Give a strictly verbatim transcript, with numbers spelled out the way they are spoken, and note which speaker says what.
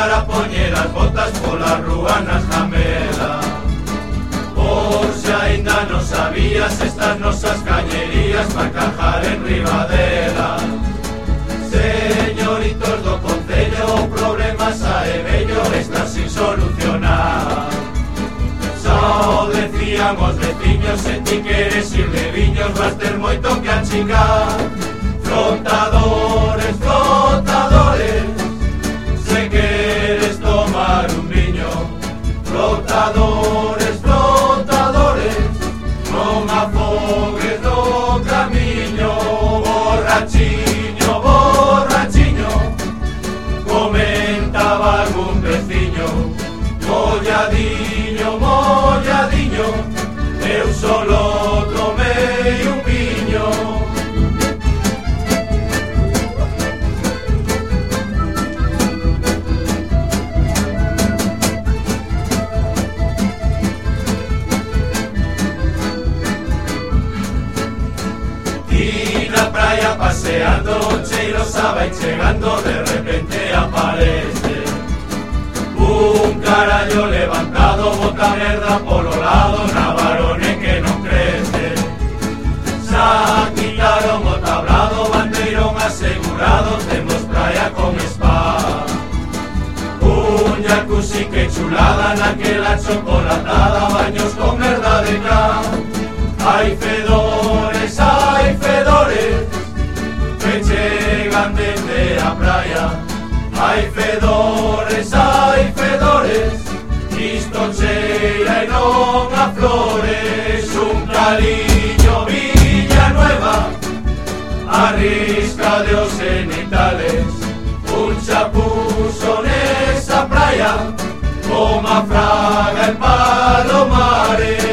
Speaker 1: para poñer as botas pola rúa nas jamelas. Por se aínda non sabías estas nosas cañerías para encajar en Ribadela. Señoritos do Concello, problemas sae bello, están sin solucionar. Só decían os veciños, se ti queres ir de viños vas ter moito que achicar. Flotadores, flotadores, se queres tomar un viño. Flotadores, flotadores, non afogues no camiño. Borrachiño, borrachiño, comentaba algún veciño. Molladiño, molladiño, eu solo tomei un viño. Y na praia paseando, cheirosa vai chegando, de repente aparece un carallo levantado, bota merda polo lado, na varone que non crece. Xa quitaron o tablado, bandeirón asegurado, temos praia con spa. Un jacuzzi que chulada, naquela chocolatada, baños con merda de cá. Hai fedores, hai fedores, que chegan desde a praia. Hai fedores, hai fedores, isto cheira e non a flores. Un caliño Villanueva, a risca de os genitales. Un chapuzo nesa praia, como a fraga en Palomares.